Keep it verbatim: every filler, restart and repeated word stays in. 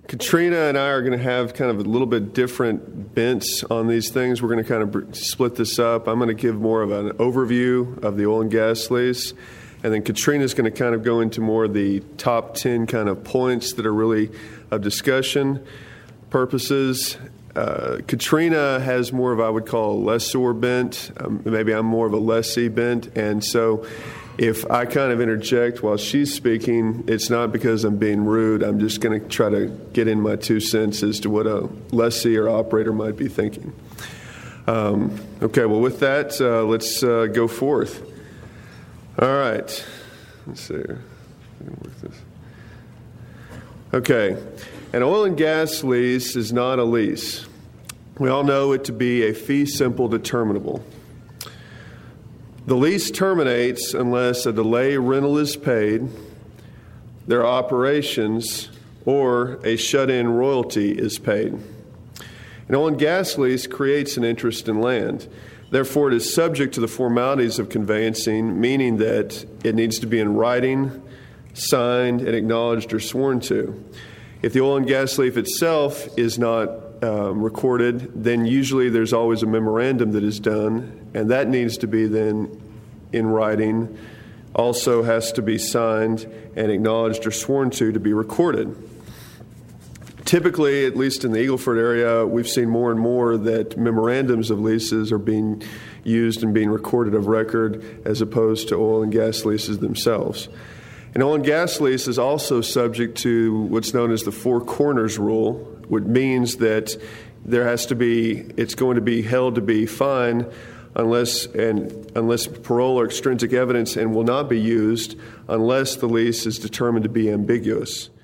Katrina and I are going to have kind of a little bit different bents on these things. We're going to kind of br- split this up. I'm going to give more of an overview of the oil and gas lease, and then Katrina's going to kind of go into more of the top ten kind of points that are really of discussion purposes. Uh, Katrina has more of, I would call, a lessor bent. Um, maybe I'm more of a lessee bent, and so if I kind of interject while she's speaking, it's not because I'm being rude. I'm just going to try to get in my two cents as to what a lessee or operator might be thinking. Um, okay, well, with that, uh, let's uh, go forth. All right. Let's see here. Work this. Okay. An oil and gas lease is not a lease. We all know it to be a fee simple determinable. The lease terminates unless a delay rental is paid, their operations, or a shut-in royalty is paid. An oil and gas lease creates an interest in land. Therefore, it is subject to the formalities of conveyancing, meaning that it needs to be in writing, signed, and acknowledged or sworn to. If the oil and gas lease itself is not um, recorded, then usually there's always a memorandum that is done, and that needs to be then in writing, also has to be signed and acknowledged or sworn to to be recorded. Typically, at least in the Eagle Ford area, we've seen more and more that memorandums of leases are being used and being recorded of record as opposed to oil and gas leases themselves. An oil and gas lease is also subject to what's known as the Four Corners Rule, which means that there has to be, it's going to be held to be fine unless and unless parole or extrinsic evidence and will not be used unless the lease is determined to be ambiguous.